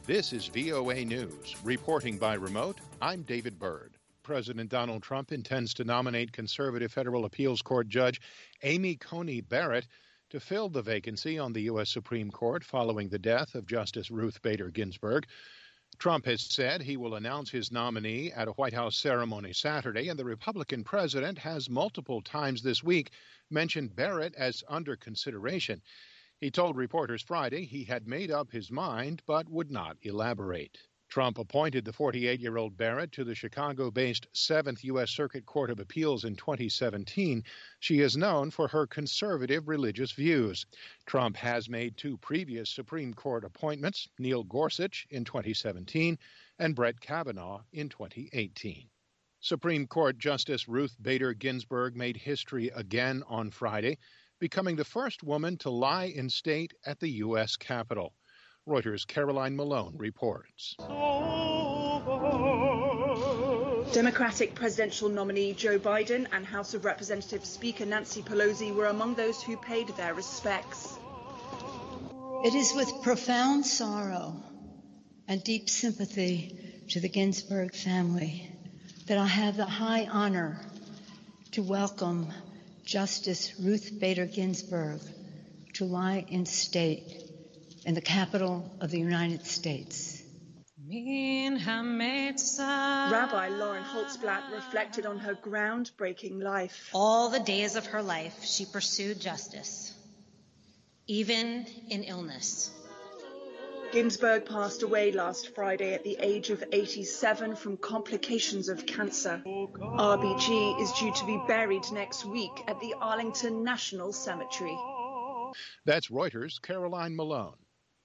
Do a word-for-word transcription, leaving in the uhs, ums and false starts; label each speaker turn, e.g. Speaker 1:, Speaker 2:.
Speaker 1: This is V O A News. Reporting by remote, I'm David Byrd. President Donald Trump intends to nominate conservative federal appeals court judge Amy Coney Barrett to fill the vacancy on the U S Supreme Court following the death of Justice Ruth Bader Ginsburg. Trump has said he will announce his nominee at a White House ceremony Saturday, and the Republican president has multiple times this week mentioned Barrett as under consideration. He told reporters Friday he had made up his mind but would not elaborate. Trump appointed the forty-eight-year-old Barrett to the Chicago-based seventh U S Circuit Court of Appeals in twenty seventeen. She is known for her conservative religious views. Trump has made two previous Supreme Court appointments, Neil Gorsuch in twenty seventeen and Brett Kavanaugh in twenty eighteen. Supreme Court Justice Ruth Bader Ginsburg made history again on Friday, becoming the first woman to lie in state at the U S Capitol. Reuters' Caroline Malone reports.
Speaker 2: Democratic presidential nominee Joe Biden and House of Representatives Speaker Nancy Pelosi were among those who paid their respects.
Speaker 3: It is with profound sorrow and deep sympathy to the Ginsburg family that I have the high honor to welcome Justice Ruth Bader Ginsburg to lie in state in the Capitol of the United States.
Speaker 2: Rabbi Lauren Holtzblatt reflected on her groundbreaking life.
Speaker 4: All the days of her life, she pursued justice, even in illness.
Speaker 2: Ginsburg passed away last Friday at the age of eighty-seven from complications of cancer. R B G is due to be buried next week at the Arlington National Cemetery.
Speaker 1: That's Reuters' Caroline Malone.